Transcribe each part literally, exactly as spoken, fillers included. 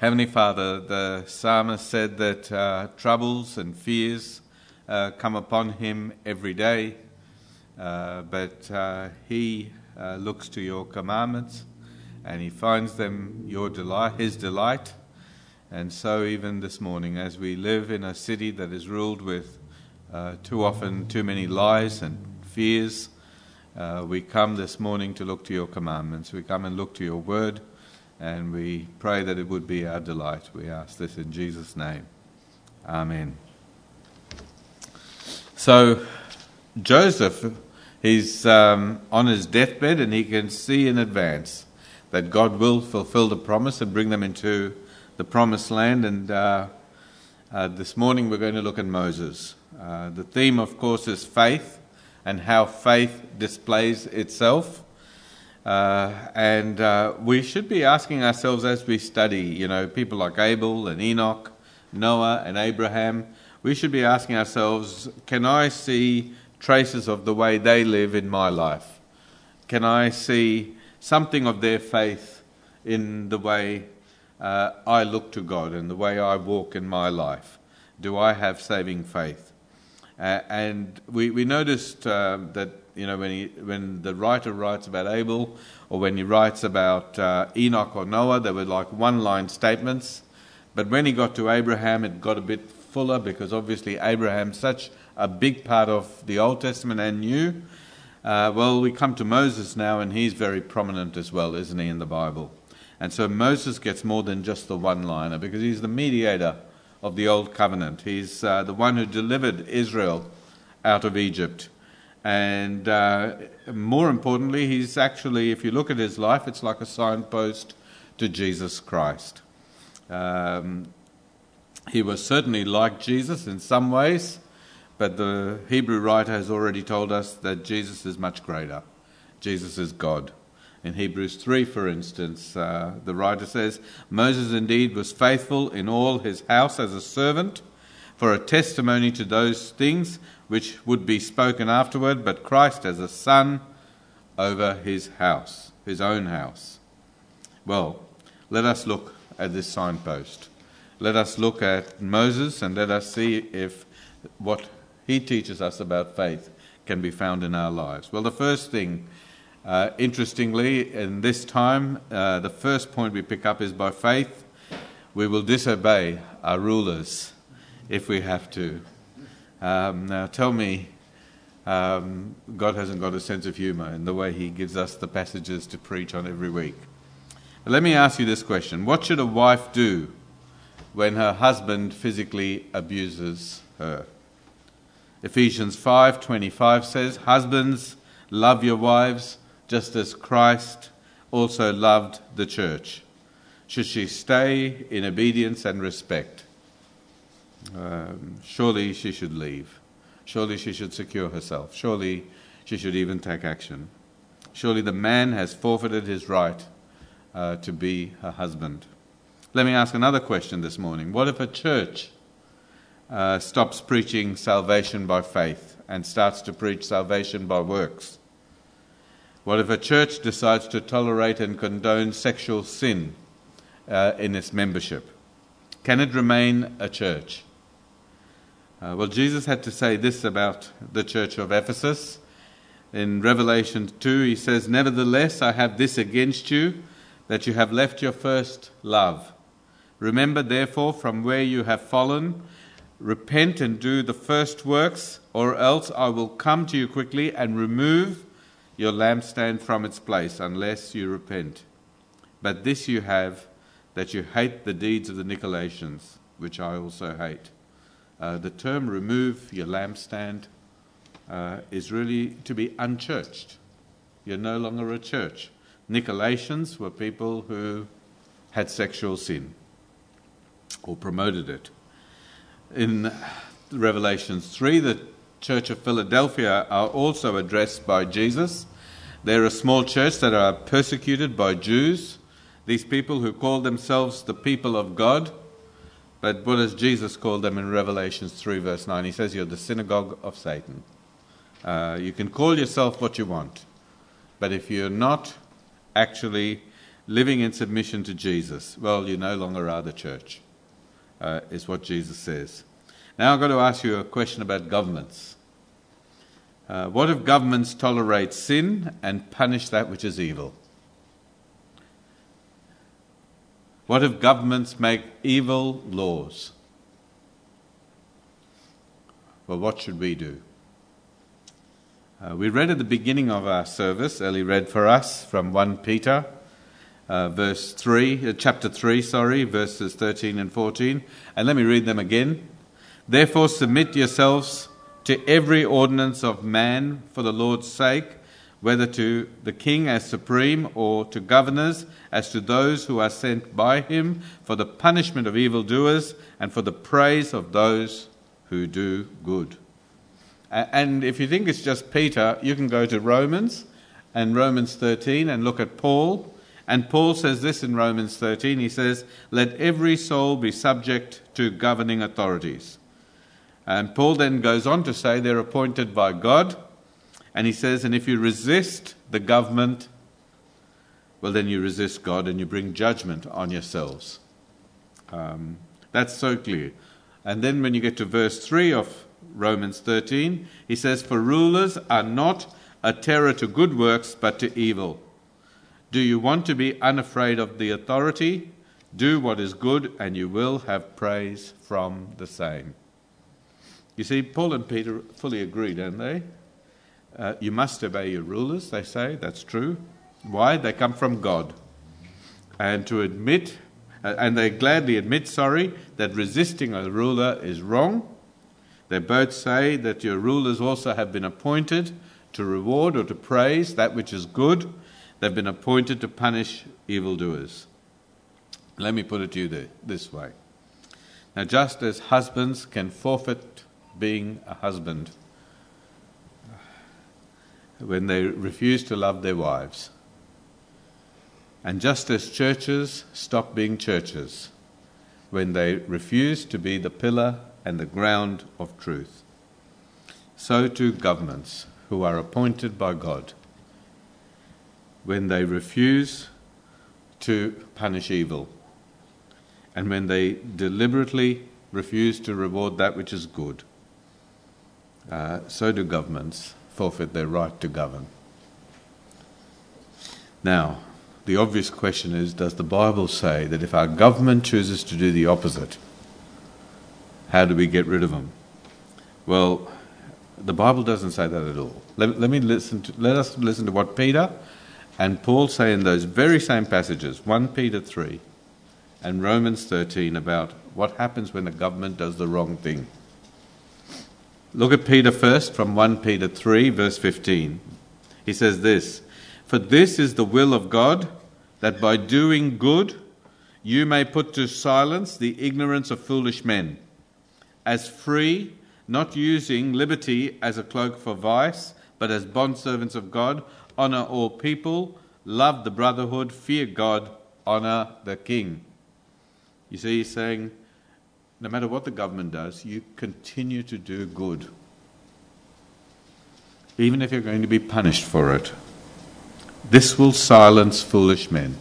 Heavenly Father, the psalmist said that uh, troubles and fears uh, come upon him every day, uh, but uh, he uh, looks to your commandments and he finds them your delight, his delight. And so even this morning, as we live in a city that is ruled with uh, too often too many lies and fears, uh, we come this morning to look to your commandments. We come and look to your word, and we pray that it would be our delight. We ask this in Jesus' name. Amen. So Joseph, he's um, on his deathbed, and he can see in advance that God will fulfill the promise and bring them into the promised land. And uh, uh, this morning we're going to look at Moses. Uh, the theme, of course, is faith and how faith displays itself. Uh, and uh, we should be asking ourselves as we study, you know, people like Abel and Enoch, Noah and Abraham, we should be asking ourselves, can I see traces of the way they live in my life? Can I see something of their faith in the way uh, I look to God and the way I walk in my life? Do I have saving faith? Uh, and we, we noticed uh, that, you know, when he, when the writer writes about Abel, or when he writes about uh, Enoch or Noah, they were like one-line statements. But when he got to Abraham, it got a bit fuller, because obviously Abraham's such a big part of the Old Testament and New. Uh, well, we come to Moses now, and he's very prominent as well, isn't he, in the Bible? And so Moses gets more than just the one-liner, because he's the mediator of the Old Covenant. He's uh, the one who delivered Israel out of Egypt. And uh, more importantly, he's actually, if you look at his life, it's like a signpost to Jesus Christ. Um, he was certainly like Jesus in some ways, but the Hebrew writer has already told us that Jesus is much greater. Jesus is God. In Hebrews three, for instance, uh, the writer says, Moses indeed was faithful in all his house as a servant, for a testimony to those things which would be spoken afterward, but Christ as a son over his house, his own house. Well, let us look at this signpost. Let us look at Moses, and let us see if what he teaches us about faith can be found in our lives. Well, the first thing, uh, interestingly, in this time, uh, the first point we pick up is by faith we will disobey our rulers if we have to. Um, now tell me, um, God hasn't got a sense of humour in the way he gives us the passages to preach on every week. But let me ask you this question. What should a wife do when her husband physically abuses her? Ephesians five twenty-five says, Husbands, love your wives, just as Christ also loved the church. Should she stay in obedience and respect? Um, surely she should leave. Surely she should secure herself. Surely she should even take action. Surely the man has forfeited his right uh, to be her husband. Let me ask another question this morning. What if a church uh, stops preaching salvation by faith and starts to preach salvation by works? What if a church decides to tolerate and condone sexual sin uh, in its membership? Can it remain a church? Uh, well, Jesus had to say this about the church of Ephesus. In Revelation two, he says, Nevertheless, I have this against you, that you have left your first love. Remember, therefore, from where you have fallen, repent and do the first works, or else I will come to you quickly and remove your lampstand from its place, unless you repent. But this you have, that you hate the deeds of the Nicolaitans, which I also hate. Uh, the term remove your lampstand uh, is really to be unchurched. You're no longer a church. Nicolaitans were people who had sexual sin or promoted it. In Revelation three, the church of Philadelphia are also addressed by Jesus. They're a small church that are persecuted by Jews, these people who call themselves the people of God. But what does Jesus call them in Revelation three verse nine? He says, you're the synagogue of Satan. Uh, you can call yourself what you want, but if you're not actually living in submission to Jesus. Well, you no longer are the church, uh, is what Jesus says. Now I've got to ask you a question about governments. Uh, what if governments tolerate sin and punish that which is evil? What if governments make evil laws? Well, what should we do? Uh, we read at the beginning of our service, Ellie read for us from First Peter, uh, verse three, uh, chapter three, sorry, verses thirteen and fourteen. And let me read them again. Therefore submit yourselves to every ordinance of man for the Lord's sake, whether to the king as supreme or to governors as to those who are sent by him for the punishment of evildoers and for the praise of those who do good. And if you think it's just Peter, you can go to Romans and Romans thirteen and look at Paul. And Paul says this in Romans thirteen. He says, let every soul be subject to governing authorities. And Paul then goes on to say they're appointed by God. And he says, and if you resist the government, well, then you resist God and you bring judgment on yourselves. Um, that's so clear. And then when you get to verse three of Romans thirteen, he says, for rulers are not a terror to good works, but to evil. Do you want to be unafraid of the authority? Do what is good, and you will have praise from the same. You see, Paul and Peter fully agree, don't they? Uh, you must obey your rulers, they say. That's true. Why? They come from God. And to admit, uh, and they gladly admit, sorry, that resisting a ruler is wrong. They both say that your rulers also have been appointed to reward or to praise that which is good. They've been appointed to punish evildoers. Let me put it to you this way. Now, just as husbands can forfeit being a husband when they refuse to love their wives, and just as churches stop being churches when they refuse to be the pillar and the ground of truth, so too governments who are appointed by God, when they refuse to punish evil, and when they deliberately refuse to reward that which is good, uh, so do governments forfeit their right to govern. Now, the obvious question is, does the Bible say that if our government chooses to do the opposite, how do we get rid of them? Well, the Bible doesn't say that at all. Let, let me listen to, let us listen to what Peter and Paul say in those very same passages, First Peter three and Romans thirteen, about what happens when the government does the wrong thing. Look at Peter first from First Peter three, verse fifteen. He says this, for this is the will of God, that by doing good you may put to silence the ignorance of foolish men, as free, not using liberty as a cloak for vice, but as bondservants of God, honour all people, love the brotherhood, fear God, honour the king. You see, he's saying, no matter what the government does, you continue to do good, even if you're going to be punished for it. This will silence foolish men.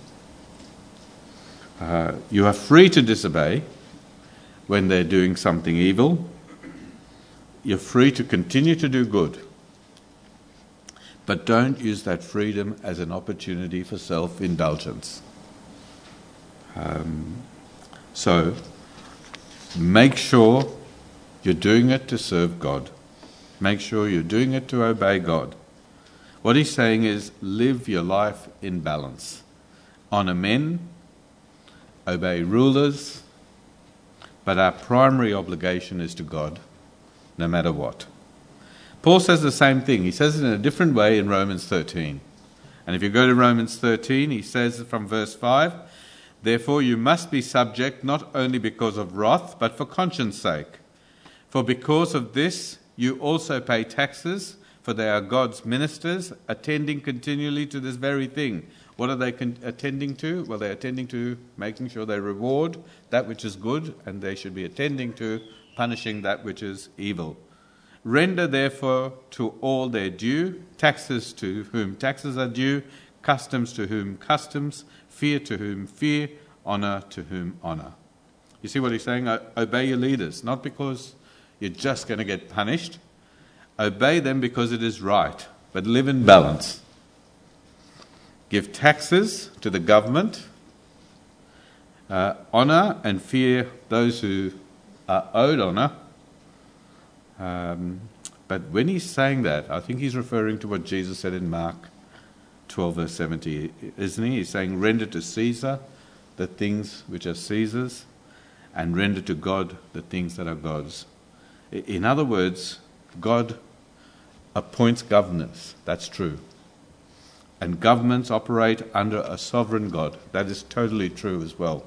Uh, you are free to disobey when they're doing something evil. You're free to continue to do good. But don't use that freedom as an opportunity for self-indulgence. Um, so, make sure you're doing it to serve God. Make sure you're doing it to obey God. What he's saying is, live your life in balance. Honour men, obey rulers, but our primary obligation is to God, no matter what. Paul says the same thing. He says it in a different way in Romans thirteen. And if you go to Romans thirteen, he says from verse five, therefore you must be subject not only because of wrath, but for conscience sake. For because of this you also pay taxes, for they are God's ministers, attending continually to this very thing. What are they con- attending to? Well, they're attending to making sure they reward that which is good, and they should be attending to punishing that which is evil. Render therefore to all their due, taxes to whom taxes are due, customs to whom customs, fear to whom fear, honour to whom honour. You see what he's saying? Obey your leaders, not because you're just going to get punished. Obey them because it is right, but live in balance. Give taxes to the government. Uh, honour and fear those who are owed honour. Um, but when he's saying that, I think he's referring to what Jesus said in Mark twelve verse seventy, isn't he? He's saying, render to Caesar the things which are Caesar's, and render to God the things that are God's. In other words, God appoints governors. That's true. And governments operate under a sovereign God. That is totally true as well.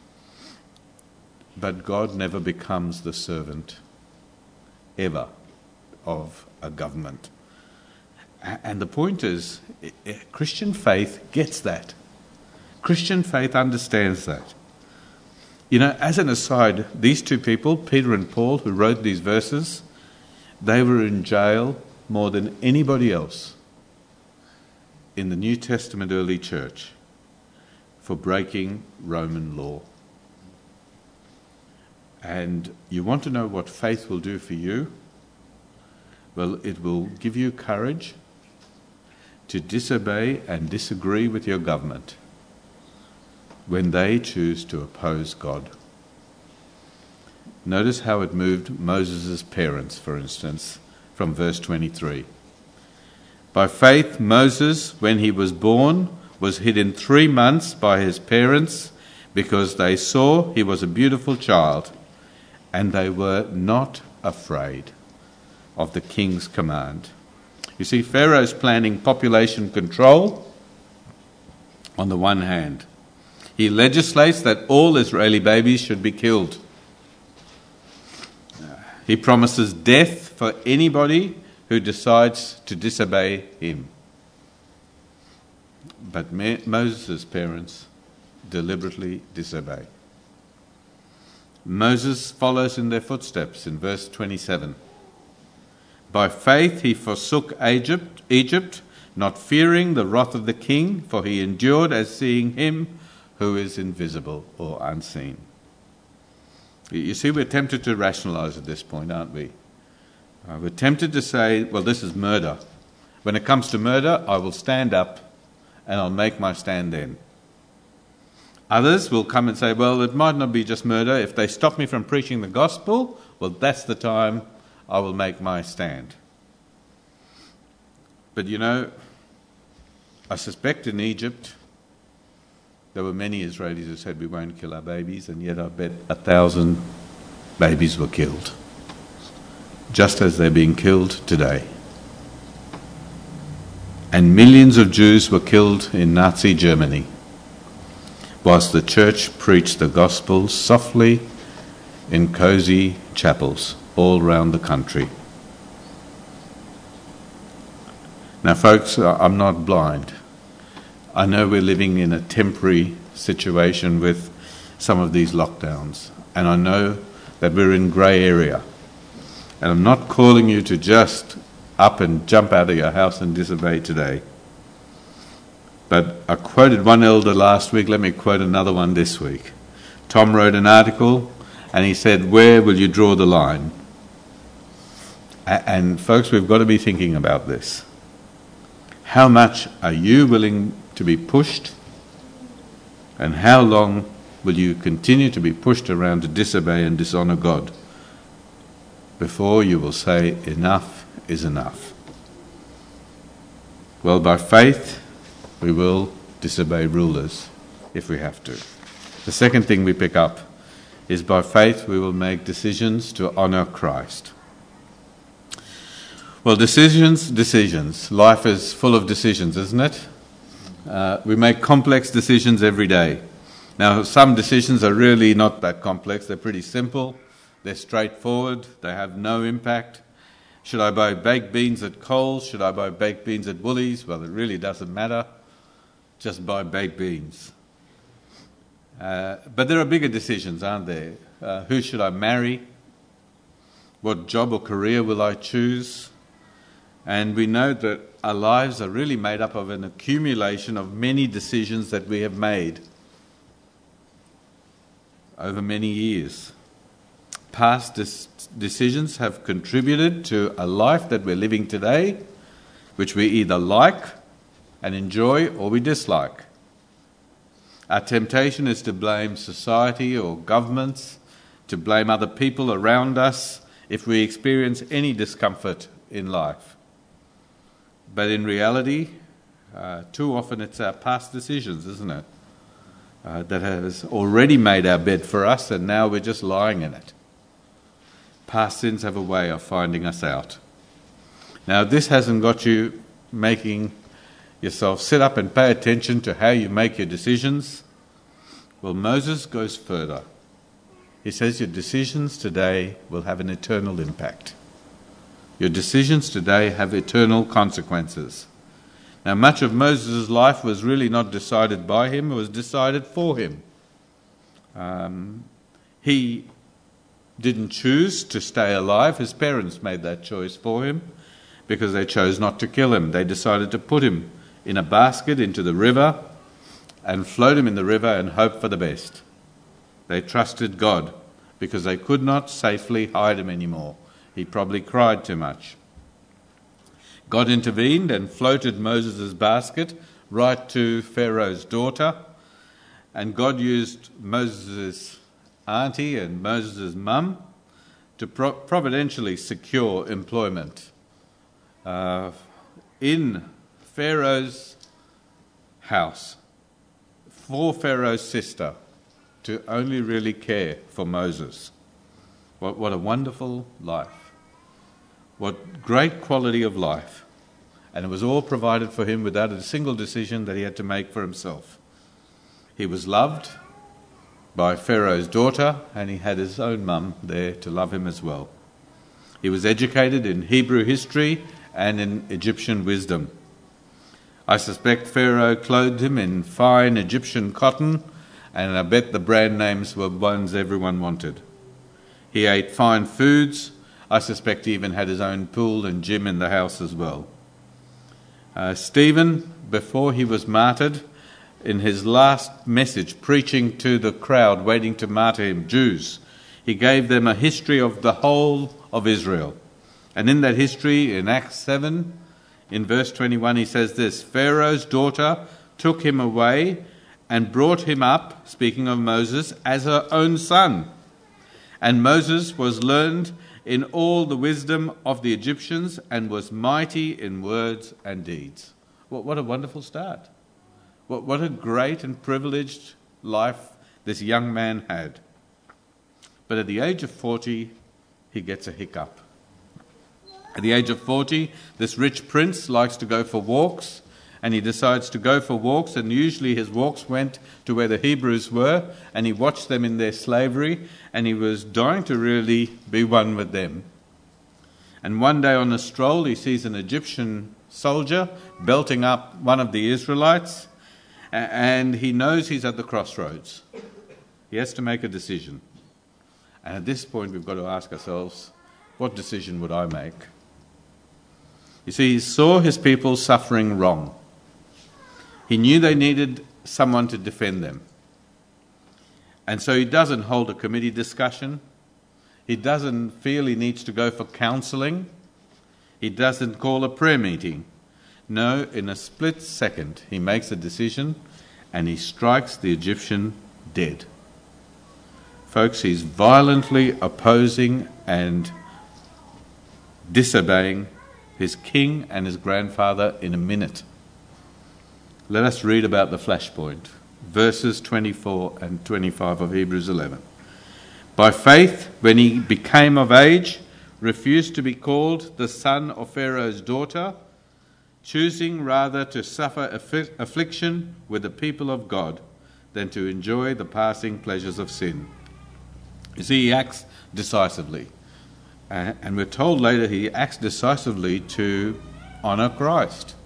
But God never becomes the servant, ever, of a government. And the point is, Christian faith gets that. Christian faith understands that. You know, as an aside, these two people, Peter and Paul, who wrote these verses, they were in jail more than anybody else in the New Testament early church for breaking Roman law. And you want to know what faith will do for you? Well, it will give you courage to disobey and disagree with your government when they choose to oppose God. Notice how it moved Moses' parents, for instance, from verse twenty-three. By faith, Moses, when he was born, was hidden three months by his parents because they saw he was a beautiful child, and they were not afraid of the king's command. You see, Pharaoh's planning population control on the one hand. He legislates that all Israeli babies should be killed. He promises death for anybody who decides to disobey him. But Moses' parents deliberately disobey. Moses follows in their footsteps in verse twenty-seven. By faith he forsook Egypt, Egypt, not fearing the wrath of the king, for he endured as seeing him who is invisible or unseen. You see, we're tempted to rationalise at this point, aren't we? Uh, we're tempted to say, well, this is murder. When it comes to murder, I will stand up and I'll make my stand then. Others will come and say, well, it might not be just murder. If they stop me from preaching the gospel, well, that's the time I will make my stand. But you know, I suspect in Egypt, there were many Israelis who said we won't kill our babies, and yet I bet a thousand babies were killed, just as they're being killed today. And millions of Jews were killed in Nazi Germany, whilst the church preached the gospel softly in cosy chapels all around the country. Now, folks, I'm not blind. I know we're living in a temporary situation with some of these lockdowns, and I know that we're in grey area. And I'm not calling you to just up and jump out of your house and disobey today. But I quoted one elder last week, let me quote another one this week. Tom wrote an article and he said, where will you draw the line? And folks, we've got to be thinking about this. How much are you willing to be pushed, and how long will you continue to be pushed around to disobey and dishonour God before you will say enough is enough? Well, by faith we will disobey rulers if we have to. The second thing we pick up is by faith we will make decisions to honour Christ. Well, decisions, decisions. Life is full of decisions, isn't it? Uh, we make complex decisions every day. Now, some decisions are really not that complex. They're pretty simple. They're straightforward. They have no impact. Should I buy baked beans at Coles? Should I buy baked beans at Woolies? Well, it really doesn't matter. Just buy baked beans. Uh, but there are bigger decisions, aren't there? Uh, who should I marry? What job or career will I choose? And we know that our lives are really made up of an accumulation of many decisions that we have made over many years. Past dis- decisions have contributed to a life that we're living today, which we either like and enjoy or we dislike. Our temptation is to blame society or governments, to blame other people around us if we experience any discomfort in life. But in reality, uh, too often it's our past decisions, isn't it? Uh, that has already made our bed for us and now we're just lying in it. Past sins have a way of finding us out. Now, if this hasn't got you making yourself sit up and pay attention to how you make your decisions, well, Moses goes further. He says your decisions today will have an eternal impact. Your decisions today have eternal consequences. Now, much of Moses' life was really not decided by him, it was decided for him. Um, he didn't choose to stay alive. His parents made that choice for him because they chose not to kill him. They decided to put him in a basket into the river and float him in the river and hope for the best. They trusted God because they could not safely hide him anymore. He probably cried too much. God intervened and floated Moses' basket right to Pharaoh's daughter, and God used Moses' auntie and Moses' mum to pro- providentially secure employment uh, in Pharaoh's house for Pharaoh's sister to only really care for Moses. What, what a wonderful life. What great quality of life. And it was all provided for him without a single decision that he had to make for himself. He was loved by Pharaoh's daughter, and he had his own mum there to love him as well. He was educated in Hebrew history and in Egyptian wisdom. I suspect Pharaoh clothed him in fine Egyptian cotton, and I bet the brand names were ones everyone wanted. He ate fine foods. I suspect he even had his own pool and gym in the house as well. Uh, Stephen, before he was martyred, in his last message, preaching to the crowd waiting to martyr him, Jews, he gave them a history of the whole of Israel. And in that history, in Acts seven, in verse twenty-one, he says this: Pharaoh's daughter took him away and brought him up, speaking of Moses, as her own son. And Moses was learned in all the wisdom of the Egyptians and was mighty in words and deeds. What, what a wonderful start. What, what a great and privileged life this young man had. But at the age of forty, he gets a hiccup. At the age of forty, this rich prince likes to go for walks, and he decides to go for walks, and usually his walks went to where the Hebrews were, and he watched them in their slavery, and he was dying to really be one with them. And one day on a stroll, he sees an Egyptian soldier belting up one of the Israelites, and he knows he's at the crossroads. He has to make a decision. And at this point, we've got to ask ourselves, what decision would I make? You see, he saw his people suffering wrong. He knew they needed someone to defend them. And so he doesn't hold a committee discussion. He doesn't feel he needs to go for counselling. He doesn't call a prayer meeting. No, in a split second, he makes a decision and he strikes the Egyptian dead. Folks, he's violently opposing and disobeying his king and his grandfather in a minute. Let us read about the flashpoint, verses twenty-four and twenty-five of Hebrews eleven. By faith, when he became of age, refused to be called the son of Pharaoh's daughter, choosing rather to suffer affi- affliction with the people of God than to enjoy the passing pleasures of sin. You see, he acts decisively. Uh, and we're told later he acts decisively to honour Christ.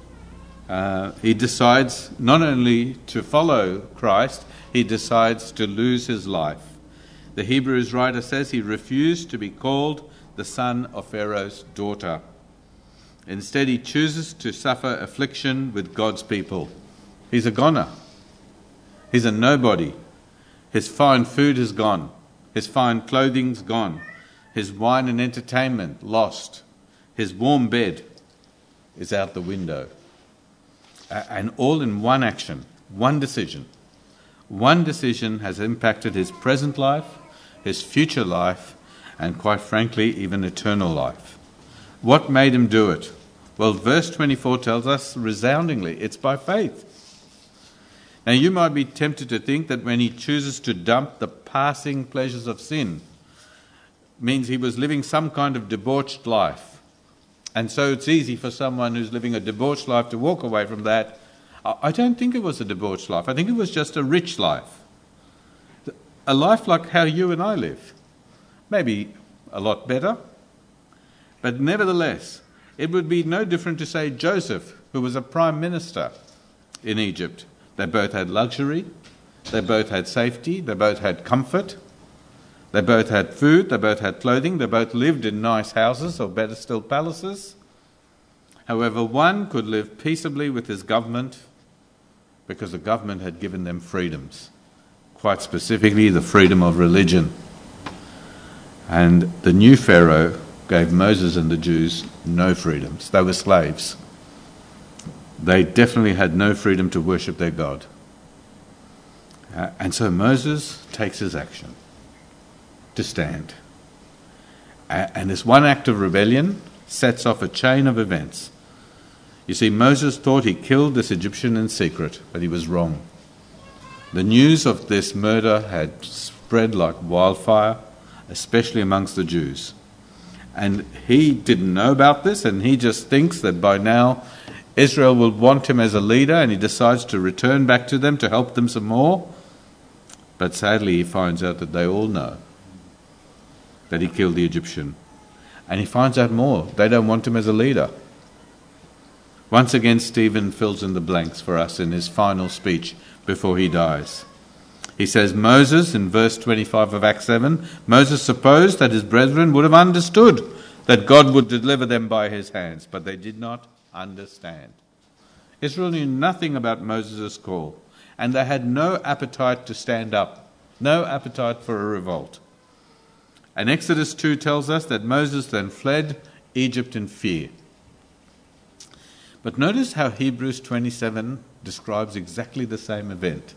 Uh, he decides not only to follow Christ, he decides to lose his life. The Hebrews writer says he refused to be called the son of Pharaoh's daughter. Instead, he chooses to suffer affliction with God's people. He's a goner. He's a nobody. His fine food is gone. His fine clothing's gone. His wine and entertainment lost. His warm bed is out the window. And all in one action, one decision. One decision has impacted his present life, his future life, and quite frankly, even eternal life. What made him do it? Well, verse twenty-four tells us resoundingly, it's by faith. Now, you might be tempted to think that when he chooses to dump the passing pleasures of sin, means he was living some kind of debauched life. And so it's easy for someone who's living a debauched life to walk away from that. I don't think it was a debauched life. I think it was just a rich life. A life like how you and I live. Maybe a lot better. But nevertheless, it would be no different to say Joseph, who was a prime minister in Egypt. They both had luxury. They both had safety. They both had comfort. They both had food. They both had clothing. They both lived in nice houses, or better still, palaces. However, one could live peaceably with his government because the government had given them freedoms, quite specifically the freedom of religion. And the new Pharaoh gave Moses and the Jews no freedoms. They were slaves. They definitely had no freedom to worship their God. Uh, and so Moses takes his action to stand. Uh, and this one act of rebellion sets off a chain of events. You see, Moses thought he killed this Egyptian in secret, but he was wrong. The news of this murder had spread like wildfire, especially amongst the Jews. And he didn't know about this, and he just thinks that by now Israel will want him as a leader, and he decides to return back to them to help them some more. But sadly, he finds out that they all know that he killed the Egyptian. And he finds out more. They don't want him as a leader. Once again, Stephen fills in the blanks for us in his final speech before he dies. He says, Moses, in verse twenty-five of Acts seven, Moses supposed that his brethren would have understood that God would deliver them by his hands, but they did not understand. Israel knew nothing about Moses' call, and they had no appetite to stand up, no appetite for a revolt. And Exodus two tells us that Moses then fled Egypt in fear. But notice how Hebrews twenty-seven describes exactly the same event.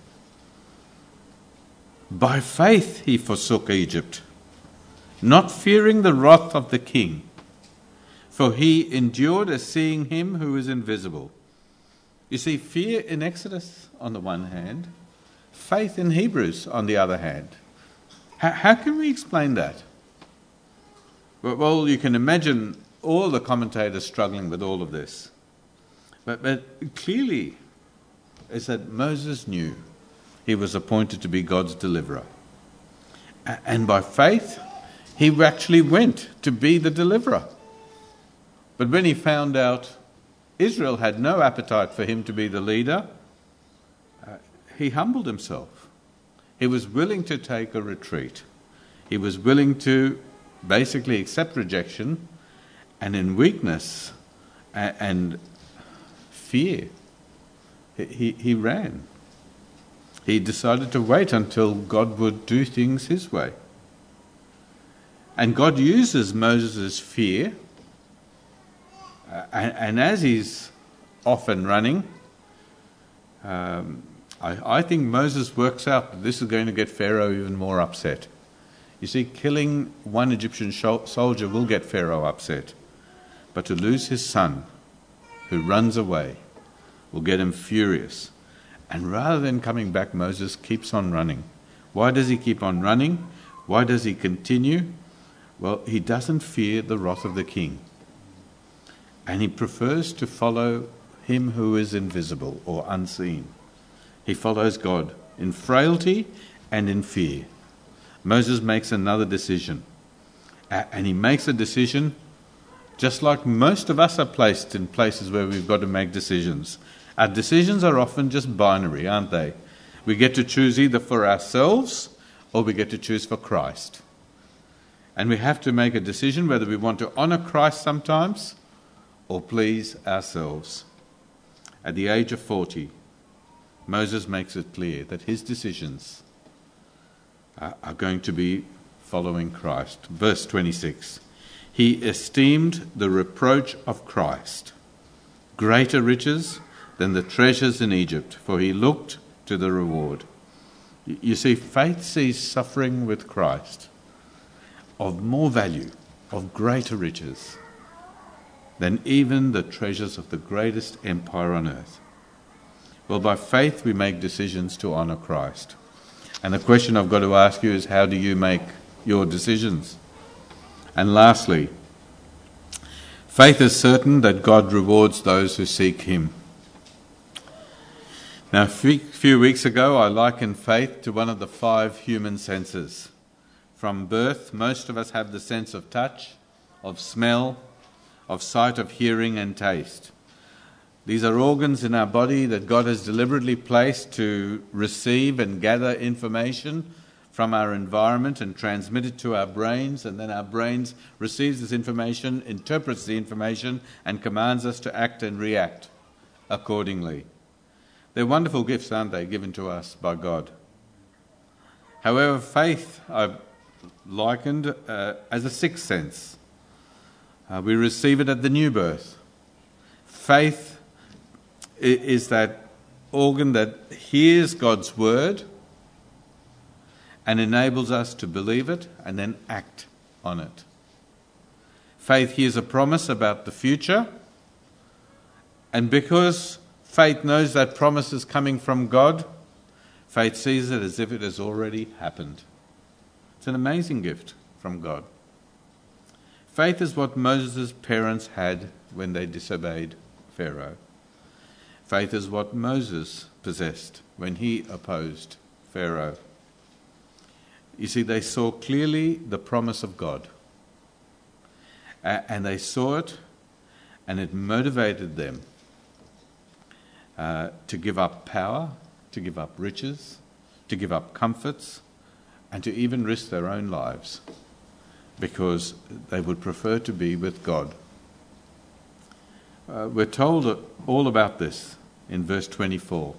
By faith he forsook Egypt, not fearing the wrath of the king, for he endured as seeing him who is invisible. You see, fear in Exodus on the one hand, faith in Hebrews on the other hand. How, how can we explain that? Well, you can imagine all the commentators struggling with all of this. But, but clearly, it's that Moses knew he was appointed to be God's deliverer. And by faith, he actually went to be the deliverer. But when he found out Israel had no appetite for him to be the leader, uh, he humbled himself. He was willing to take a retreat. He was willing to basically accept rejection, and in weakness and, and fear, he, he ran. He decided to wait until God would do things his way. And God uses Moses' fear, uh, and, and as he's off and running, um, I, I think Moses works out that this is going to get Pharaoh even more upset. You see, killing one Egyptian soldier will get Pharaoh upset, but to lose his son, who runs away, will get him furious. And rather than coming back, Moses keeps on running. Why does he keep on running? Why does he continue? Well, he doesn't fear the wrath of the king. And he prefers to follow him who is invisible or unseen. He follows God in frailty and in fear. Moses makes another decision. And he makes a decision just like most of us are placed in places where we've got to make decisions. Our decisions are often just binary, aren't they? We get to choose either for ourselves or we get to choose for Christ. And we have to make a decision whether we want to honour Christ sometimes or please ourselves. At the age of forty, Moses makes it clear that his decisions are, are going to be following Christ. Verse twenty-six, he esteemed the reproach of Christ greater riches than the treasures in Egypt, for he looked to the reward. You see, faith sees suffering with Christ of more value, of greater riches, than even the treasures of the greatest empire on earth. Well, by faith we make decisions to honour Christ. And the question I've got to ask you is, how do you make your decisions? And lastly, faith is certain that God rewards those who seek him. Now, a few weeks ago, I likened faith to one of the five human senses. From birth, most of us have the sense of touch, of smell, of sight, of hearing and taste. These are organs in our body that God has deliberately placed to receive and gather information from our environment and transmit it to our brains, and then our brains receives this information, interprets the information and commands us to act and react accordingly. They're wonderful gifts, aren't they, given to us by God? However, faith I've likened uh, as a sixth sense. Uh, we receive it at the new birth. Faith is that organ that hears God's word and enables us to believe it and then act on it. Faith hears a promise about the future, and because faith knows that promise is coming from God, faith sees it as if it has already happened. It's an amazing gift from God. Faith is what Moses' parents had when they disobeyed Pharaoh. Faith is what Moses possessed when he opposed Pharaoh. You see, they saw clearly the promise of God. And they saw it, and it motivated them uh, to give up power, to give up riches, to give up comforts, and to even risk their own lives, because they would prefer to be with God. Uh, we're told all about this in verse twenty-four.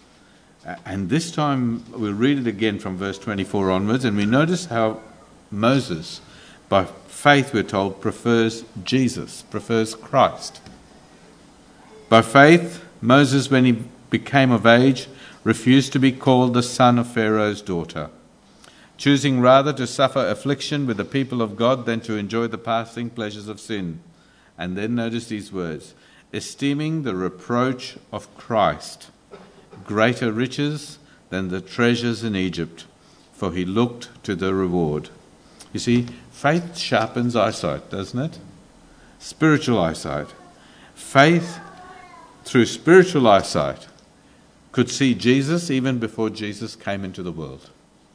And this time we'll read it again from verse twenty-four onwards, and we notice how Moses, by faith we're told, prefers Jesus, prefers Christ. By faith, Moses, when he became of age, refused to be called the son of Pharaoh's daughter, choosing rather to suffer affliction with the people of God than to enjoy the passing pleasures of sin. And then notice these words, esteeming the reproach of Christ greater riches than the treasures in Egypt, for he looked to the reward. You see, faith sharpens eyesight, doesn't it? Spiritual eyesight. Faith, through spiritual eyesight, could see Jesus even before Jesus came into the world.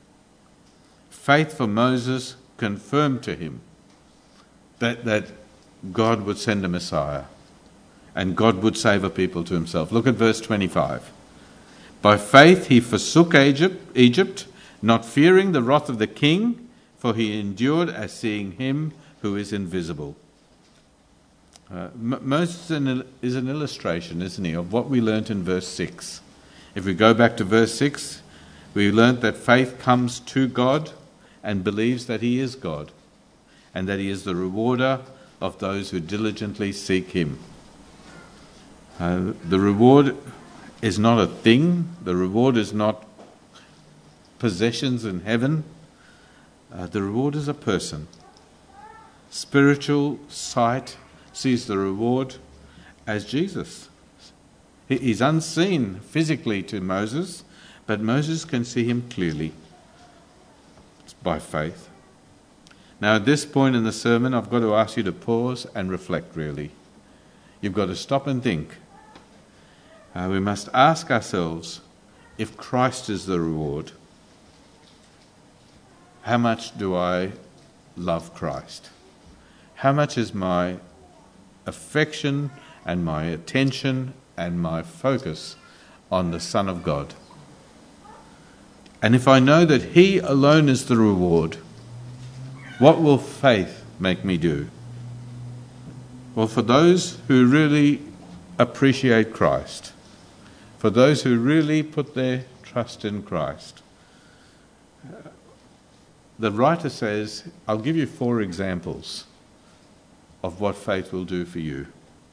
Faith for Moses confirmed to him that, that God would send a Messiah and God would save a people to himself. Look at verse twenty-five. By faith he forsook Egypt, Egypt, not fearing the wrath of the king, for he endured as seeing him who is invisible. Uh, Moses is an illustration, isn't he, of what we learnt in verse six. If we go back to verse six, we learnt that faith comes to God and believes that he is God, and that he is the rewarder of those who diligently seek him. Uh, the reward is not a thing. The reward is not possessions in heaven. Uh, the reward is a person. Spiritual sight sees the reward as Jesus. He, he's unseen physically to Moses, but Moses can see him clearly. It's by faith. Now, at this point in the sermon, I've got to ask you to pause and reflect, really. You've got to stop and think. Uh, we must ask ourselves, if Christ is the reward, how much do I love Christ? How much is my affection and my attention and my focus on the Son of God? And if I know that he alone is the reward, what will faith make me do? Well, for those who really appreciate Christ, for those who really put their trust in Christ, the writer says, I'll give you four examples of what faith will do for you.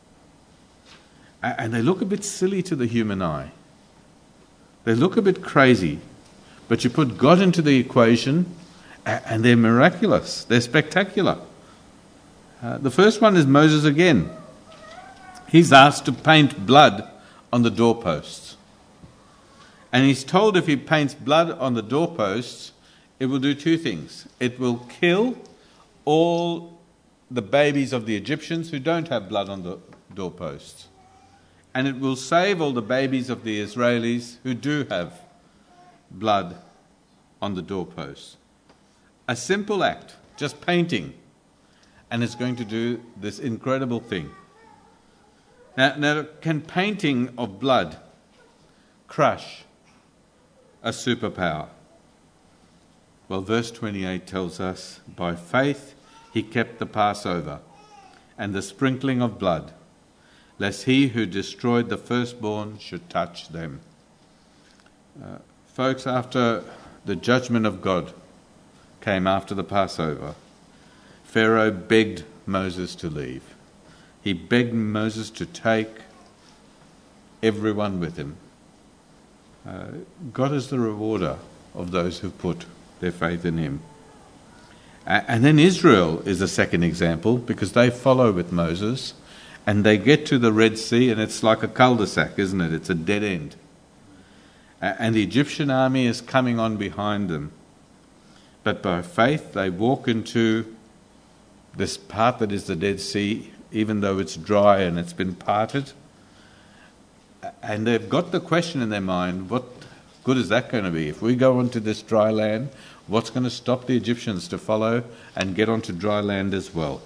And they look a bit silly to the human eye. They look a bit crazy. But you put God into the equation and they're miraculous. They're spectacular. Uh, the first one is Moses again. He's asked to paint blood on the doorposts. And he's told if he paints blood on the doorposts, it will do two things. It will kill all the babies of the Egyptians who don't have blood on the doorposts. And it will save all the babies of the Israelis who do have blood on the doorposts. A simple act, just painting, and it's going to do this incredible thing. Now, now can painting of blood crush a superpower? Well, verse twenty-eight tells us, by faith he kept the Passover and the sprinkling of blood, lest he who destroyed the firstborn should touch them. Uh, folks, after the judgment of God came after the Passover, Pharaoh begged Moses to leave. He begged Moses to take everyone with him. Uh, God is the rewarder of those who put their faith in him. And then Israel is the second example, because they follow with Moses and they get to the Red Sea and it's like a cul-de-sac, isn't it? It's a dead end. And the Egyptian army is coming on behind them. But by faith they walk into this part that is the Dead Sea, even though it's dry and it's been parted. And they've got the question in their mind, what good is that going to be? If we go onto this dry land, what's going to stop the Egyptians to follow and get onto dry land as well?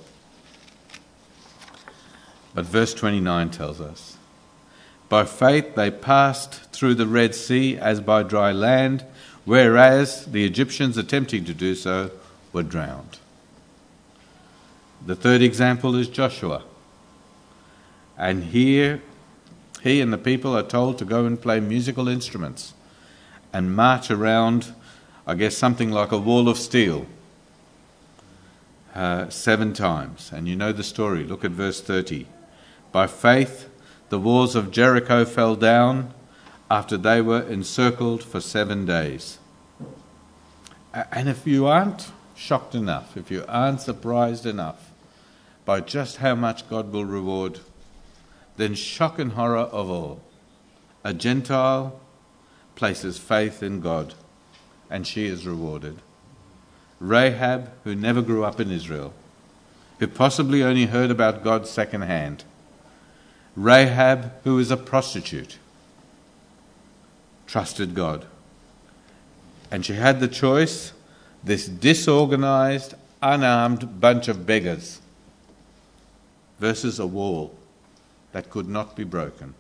But verse twenty-nine tells us, by faith they passed through the Red Sea as by dry land, whereas the Egyptians attempting to do so were drowned. The third example is Joshua. And here he and the people are told to go and play musical instruments and march around, I guess, something like a wall of steel uh, seven times. And you know the story. Look at verse thirty. By faith, the walls of Jericho fell down after they were encircled for seven days. And if you aren't shocked enough, if you aren't surprised enough by just how much God will reward, then shock and horror of all. A Gentile places faith in God, and she is rewarded. Rahab, who never grew up in Israel, who possibly only heard about God secondhand. Rahab, who is a prostitute, trusted God. And she had the choice, this disorganized, unarmed bunch of beggars versus a wall that could not be broken.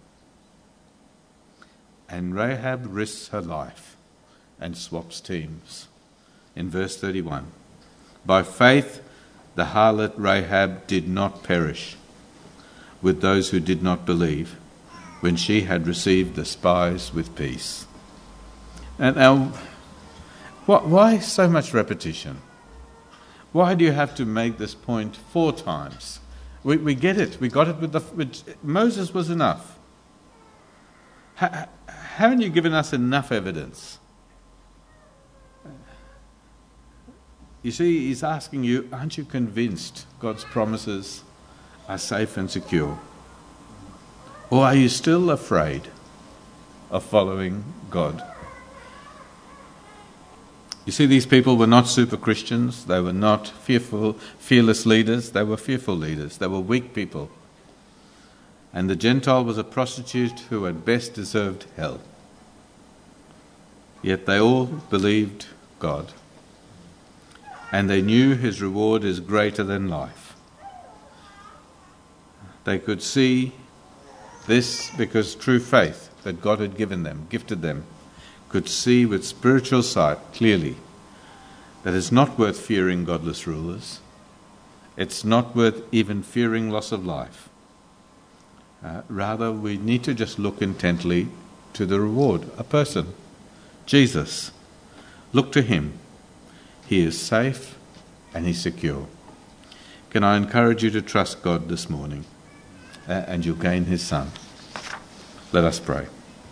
And Rahab risks her life and swaps teams. In verse thirty-one, by faith the harlot Rahab did not perish with those who did not believe, when she had received the spies with peace. And now, why so much repetition? Why do you have to make this point four times? We, we get it. We got it with the... With, Moses was enough. How, haven't you given us enough evidence? You see, he's asking you, aren't you convinced God's promises are safe and secure? Or are you still afraid of following God? You see, these people were not super Christians. They were not fearful, fearless leaders. They were fearful leaders. They were weak people. And the Gentile was a prostitute who at best deserved hell. Yet they all believed God. And they knew his reward is greater than life. They could see this because true faith that God had given them, gifted them, could see with spiritual sight clearly that it's not worth fearing godless rulers. It's not worth even fearing loss of life. Uh, rather, we need to just look intently to the reward, a person, Jesus. Look to him. He is safe and he's secure. Can I encourage you to trust God this morning, uh, and you'll gain his Son. Let us pray.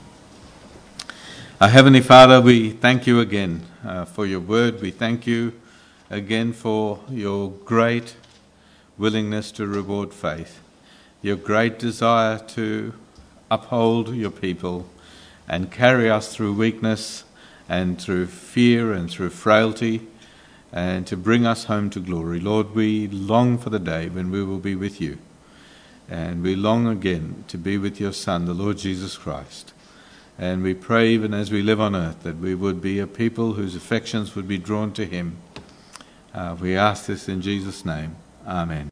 Our Heavenly Father, we thank you again uh, for your word. We thank you again for your great willingness to reward faith, your great desire to uphold your people and carry us through weakness and through fear and through frailty, and to bring us home to glory. Lord, we long for the day when we will be with you, and we long again to be with your Son, the Lord Jesus Christ. And we pray, even as we live on earth, that we would be a people whose affections would be drawn to him. Uh, we ask this in Jesus' name. Amen.